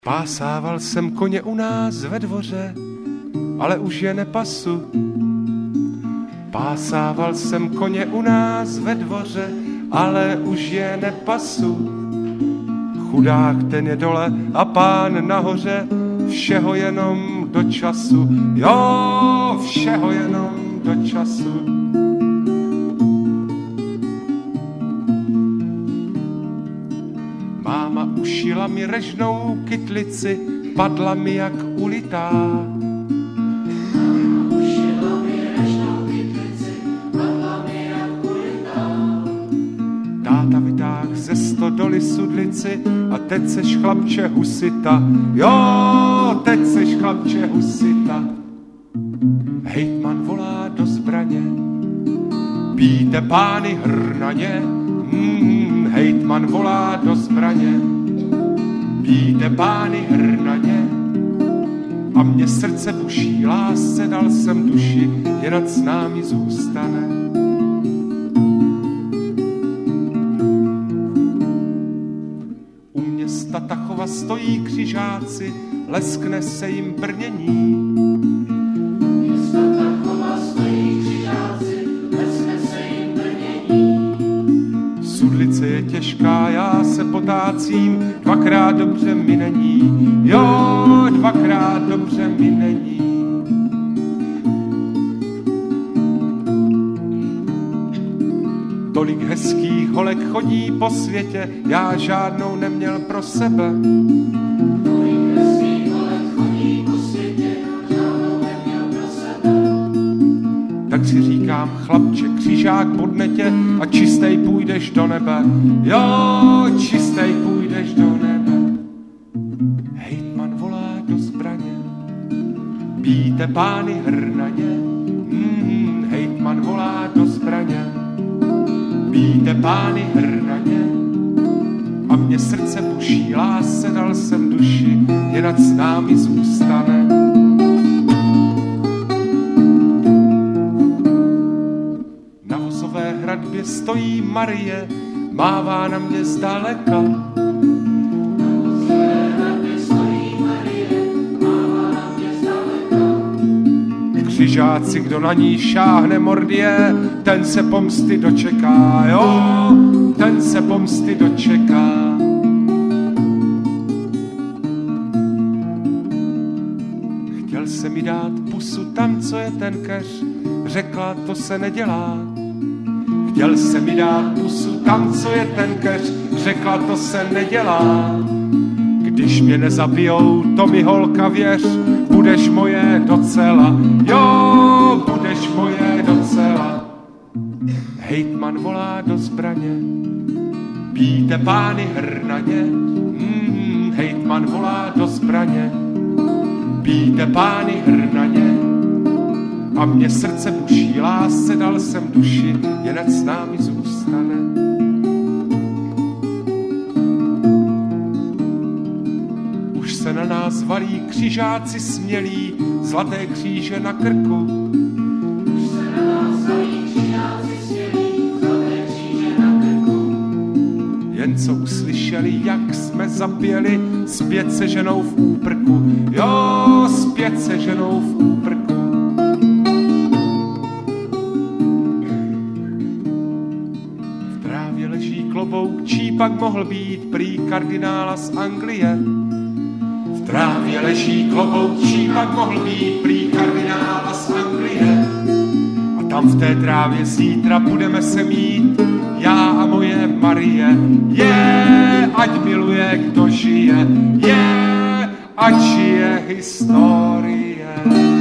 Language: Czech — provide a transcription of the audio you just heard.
Pásával jsem koně u nás ve dvoře, ale už je nepasu. Pásával jsem koně u nás ve dvoře, ale už je nepasu. Chudák ten je dole a pán nahoře, všeho jenom do času. Jo, všeho jenom do času. Máma ušila mi režnou kytlici, padla mi jak ulitá. Táta vytáhl ze stodoly sudlici a teď seš chlapče husita. Jo, teď seš chlapče husita. Hejtman volá do zbraně, pijte pány hrnaně. Hejtman volá do zbraně, pijte pány hrnaně. A mě srdce buší lásce, dal jsem duši, jen ať s námi zůstane. U města Tachova stojí křižáci, leskne se jim brnění. Města Tachova stojí křižáci, leskne se jim brnění. Sudlice je těžká, já se potácím, dvakrát dobře mi není. Jo, dvakrát dobře mi není. Tolik hezkých holek chodí po světě, já žádnou neměl pro sebe. Tolik hezkých holek chodí po světě, žádnou neměl pro sebe. Tak si říkám, chlapče, křižák bodne tě a čistej půjdeš do nebe. Jo, čistej půjdeš do nebe. Hejtman volá do zbraně, pijte pány hrnaně. Hejtman volá do zbraně, pijte pány hrnaně. A mě srdce buší lásce, dal jsem duši, jen ať s námi zůstane. Na vozové hradbě stojí Marie, mává na mě zdaleka. Na vozové hradbě stojí Marie, mává na mě zdaleka. Křižáci, kdo na ní šáhne mordě, ten se pomsty dočeká, jo, ten se pomsty dočeká. Chtěl se mi dát pusu tam, co je ten keř, řekla, to se nedělá. Chtěl se mi dát pusu tam, co je ten keř, řekla, to se nedělá. Když mě nezabijou, to mi holka věř, budeš moje docela, jo, budeš moje docela. Hejtman volá do zbraně, pijte pány hrnaně. Hejtman volá do zbraně, pijte pány hrnaně. A mě srdce buší lásce, dal jsem duši, jen ať s námi zůstane. Už se na nás valí křižáci smělí, zlaté kříže na krku. Už se na nás valí křižáci smělí, zlaté kříže na krku. Jen co uslyšeli, jak jsme zapěli, zpět se ženou v úprku. Jo, zpět se ženou v úprku. V trávě leží klobouk, čí pak mohl být prý kardinála z Anglie. V trávě leží klobouk, čí pak mohl být prý kardinála z Anglie. A tam v té trávě zítra budeme se mít, já a moje Marie. Ať miluje, kdo žije, ať žije historie.